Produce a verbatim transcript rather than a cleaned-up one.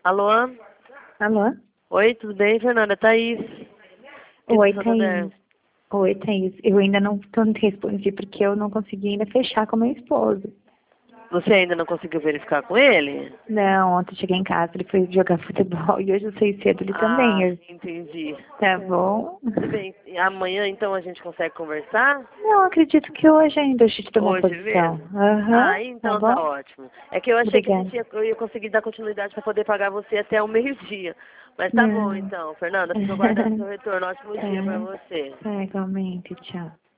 Alô? Alô? Oi, tudo bem, Fernanda? Thaís. Aqui Oi, do Santander. Thaís. Oi, Thaís. Eu ainda não, não te respondi porque eu não consegui ainda fechar com meu esposo. Você ainda não conseguiu verificar com ele? Não, ontem eu cheguei em casa, ele foi jogar futebol e hoje eu saí cedo, ele também. Ah, Eu- entendi. Tá bom? Tudo bem. E amanhã, então, a gente consegue conversar? Não, acredito que hoje ainda a gente tomou Hoje posição. mesmo? Aham, Ah, tá então tá bom? ótimo. É que eu achei que a Obrigada. gente ia, eu ia conseguir dar continuidade para poder pagar você até o meio-dia. Mas tá bom, Não. então, Fernanda. Fico aguardando seu retorno. Ótimo dia para Tá, você. tá, igualmente, tchau.